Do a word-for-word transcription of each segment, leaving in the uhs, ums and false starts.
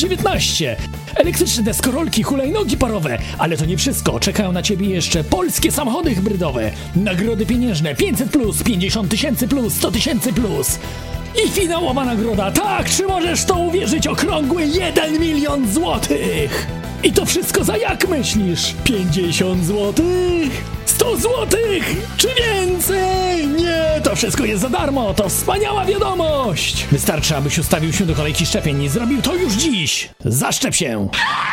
dziewiętnaście. Elektryczne deskorolki, hulajnogi parowe. Ale to nie wszystko. Czekają na ciebie jeszcze polskie samochody hybrydowe. Nagrody pieniężne pięćset plus, pięćdziesiąt tysięcy plus, sto tysięcy plus. I finałowa nagroda. Tak, czy możesz to uwierzyć? Okrągły jeden milion złotych. I to wszystko za jak myślisz? pięćdziesiąt złotych? sto złotych? Czy więcej? Nie, to wszystko jest za darmo. To wspaniała wiadomość. Wystarczy, abyś ustawił się do kolejki szczepień i zrobił to już dziś. Zaszczep się.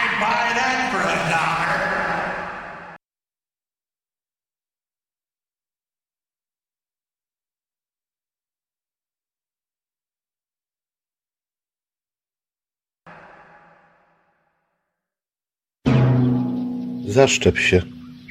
Zaszczep się.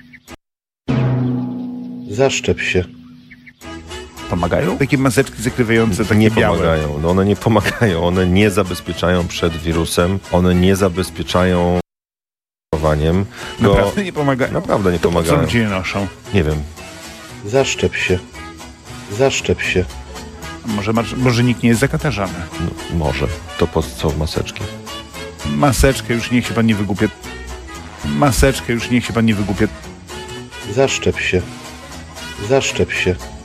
Zaszczep się. Pomagają? Takie maseczki zakrywające, takie nie białe. pomagają. No one nie pomagają. One nie zabezpieczają przed wirusem. One nie zabezpieczają chowaniem. Go... Naprawdę nie pomagają? Naprawdę nie to pomagają. Po co ludzie je noszą? Nie wiem. Zaszczep się. Zaszczep się. A może, może nikt nie jest zakatarzany? No, może. To po co maseczki? Maseczkę już niech się pan nie wygłupie. Maseczkę już niech się pan nie wygłupie. Zaszczep się. Zaszczep się.